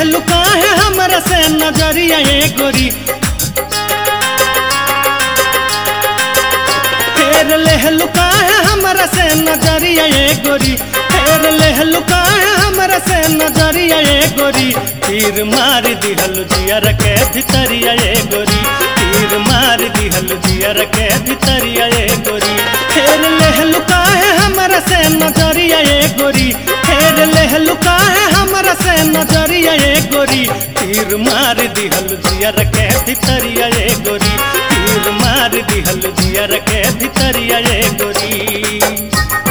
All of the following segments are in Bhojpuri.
लेहलु काहे हमरा से नजरिया ए गोरी, फेर लेहलु काहे हमरा से नजरिया ए गोरी, फेर लेहलु काहे हमरा से नजरिया ए गोरी। तीर मार दिहलु जियर के भितरिया ए गोरी, तीर मार दिहलु जियर के भितरिया ए गोरी। फेर लेहलु काहे हमरा से नजरिया ए गोरी, फेर लेहलु काहे हमरा से नजरिया ए गोरी। तीर मार दिहलु जियर के भितरिया ए गोरी, तीर मार दिहलु जियर के भितरिया ए गोरी।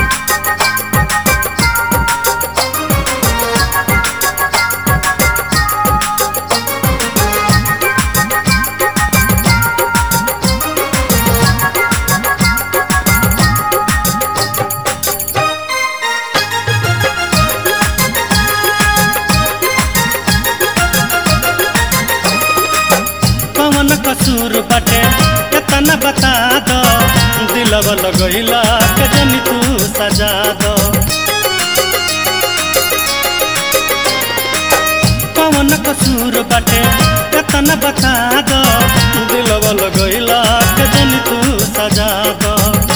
कौन कसूर बाटे एतना बता दो, दिलवा लगइला के जनी तू सजा दो। कौन कसूर बाटे एतना बता दो, दिलवा लगइला के जनी तू सजा दो।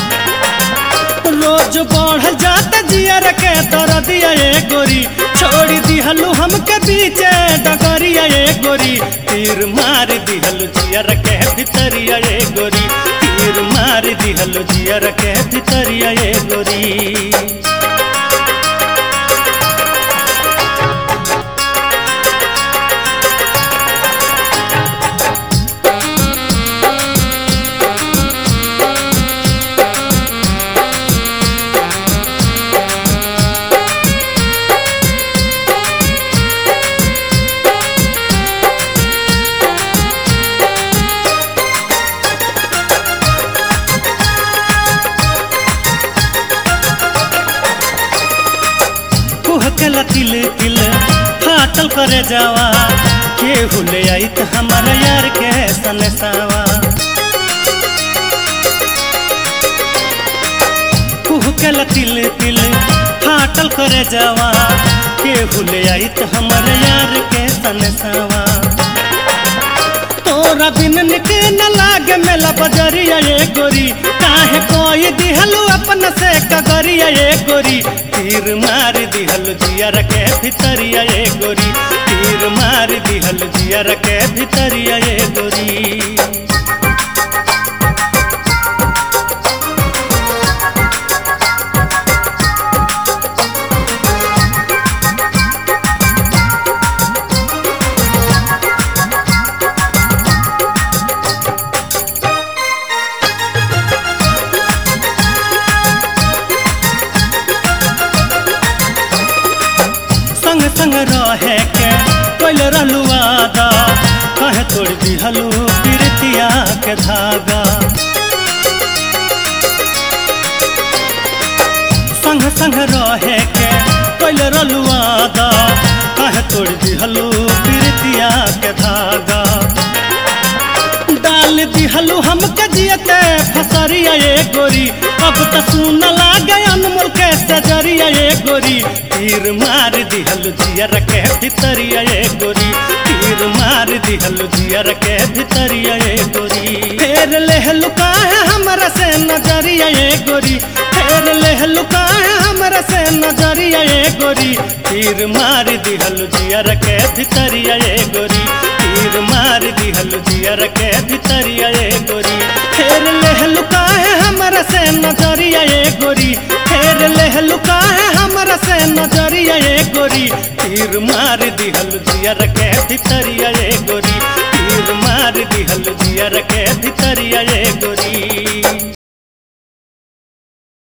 रोज बढ़ जाता जियर के दर्दिया ए गोरी, छोड़ दिहलु हमके बीचे डगरिया ए गोरी। तीर मार दिहलु जियर के भितरिया ए गोरी, तीर मार दिहलु जियर के भितरिया ए गोरी। कला तिल तिल फाटल करे जावा, केहू ले आई त हमारा यार के सनसावा। कला तिल तिल फाटल करे जावा, केहू ले आई त हमारा यार के सनसावा। तोरा बिन निके न लागे मेला बजरिया ए गोरी, काहे कोई दिहलु अपन से कगरिया ए गोरी। तीर मार दिहलु जियर के भितरिया ए गोरी, तीर मार दिहलु जियर के भितरिया ए गोरी। संग रहे के कोइल रहलु वादा, कहे तोड़ दिहलु प्रीतिया के धागा। संग संग रहे के कोइल रहलु वादा, कहे तोड़ दिहलु प्रीतिया के धागा। डाल दिहलु हमके जियते फसरिया ए गोरी, अब त सुन लागे अनमोल के सजरिया ए गोरी। तीर मार दिहलु जियर के भितरिया ए गोरी, तीर मार दिहलु जियर के भितरिया ए गोरी। फेर लेहलु काहे हमरा से नजरिया ए गोरी, फेर लेहलु काहे हमरा से नजरिया ए गोरी। तीर मार दिहलु जियर के भितरिया ए गोरी, तीर मार दिहलु जियर के भितरिया ए गोरी। फेर लेहलु काहे हमरा से नजरिया ए गोरी, फेर लेहलु काहे हमरा से नजरिया ए गोरी। तीर मार दिहलु जियर के भितरिया ए गोरी, तीर मार दिहलु जियर के भितरिया ए गोरी।